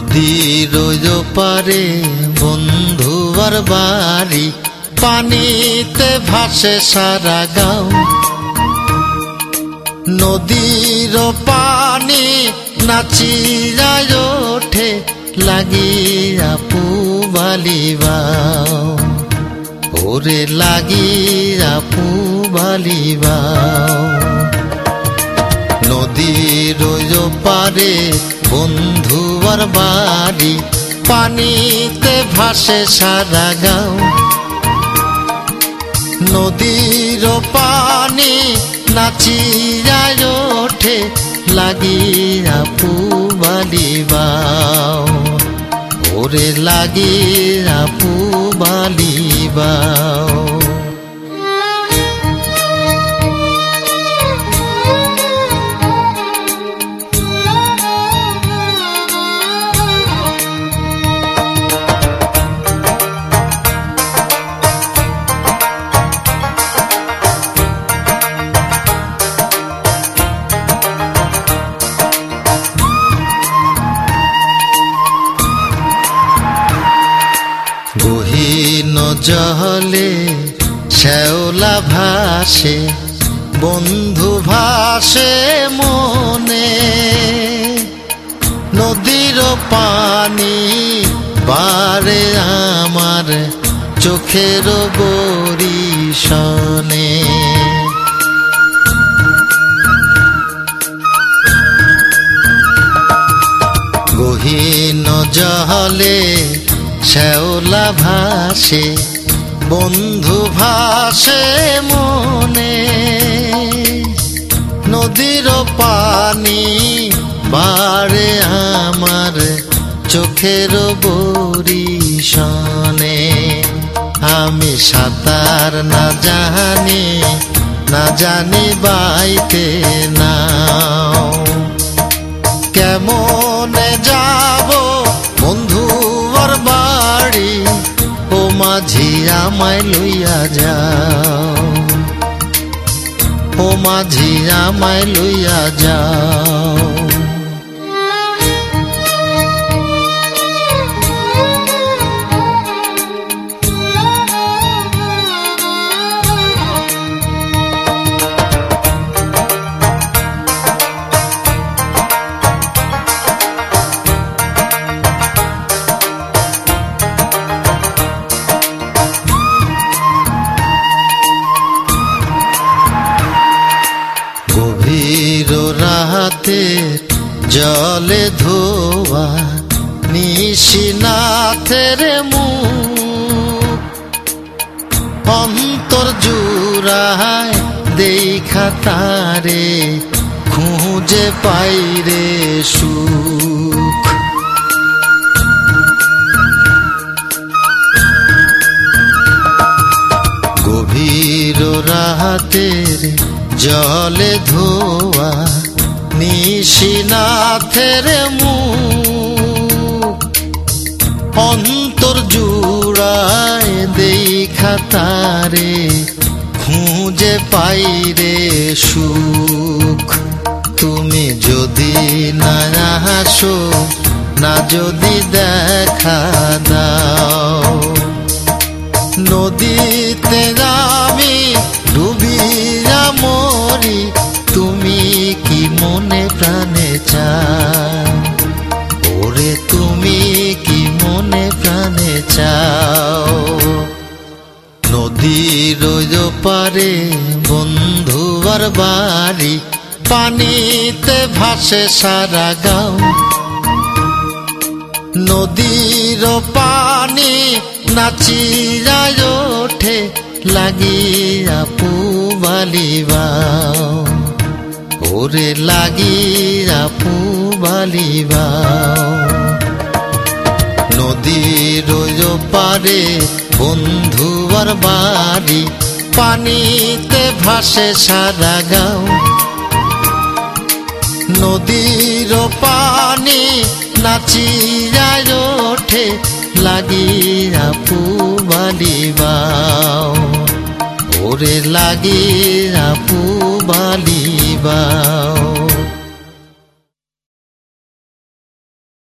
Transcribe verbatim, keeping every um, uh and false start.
নদীর পারে বন্ধুর বাড়ি, পানিতে ভাসে সারা গাঁও। নদীর পানি নাচিয়া ওঠে, লাগিয়া পুবালিবাও, ওরে লাগিয়া পুবালিবাও। নদীর পারে বন্ধুর বাড়ি, পানিতে ভাসে সারা গাঁও। নদীর পানি নাচিয়া ওঠে, লাগিয়া পুবালিবাও, ওরে লাগিয়া পুবালিবাও। গহীন জলে শ্যাওলা ভাসে, বন্ধু ভাসে মনে। নদীর পানি বারে আমার চোখের বরিশনে। গহীন জলে শ্যাওলা ভাসে, বন্ধু ভাসে মনে। নদীর পানি বারে আমার চোখের বরিশনে। আমি সাঁতার না জানি, না জানি বাইতে নাও, কেমনে যাব বন্ধুর বাড়ি, ও মাঝি আমায় লইয়া যাও, ও মাঝি আমায় লইয়া যাও। গভীর রাতে জলে ধোয়া নিশিনাথের মুখ, অন্তর জুড়ায় দেখা তারে খুঁজে পাইরে সুখ। গভীর রাতের জলে ধোয়া নিশিনাথের মুখ, অন্তর জুড়ায় দেখা তারে খুঁজে পাইরে সুখ। তুমি যদি না আসো, না যদি দেখা দাও, নদীতে আমি ডুবিয়া মরি, তুমি কি মনে প্রাণে চাও, ওরে তুমি কি মনে প্রাণে চাও। নদীর পারে বন্ধুর বাড়ি, পানিতে ভাসে সারা গাঁও। নদীর পানি নাচিয়া ওঠে, লাগিয়া পুবালিবাও, ওরে লাগিয়া পুবালিবাও। নদীর পারে বন্ধুর বাড়ি, পানিতে ভাসে সারা গাঁও। নদীর পানি নাচিয়া ওঠে, লাগিয়া পুবালিবাও, ওরে লাগিয়া পুবালিবাও।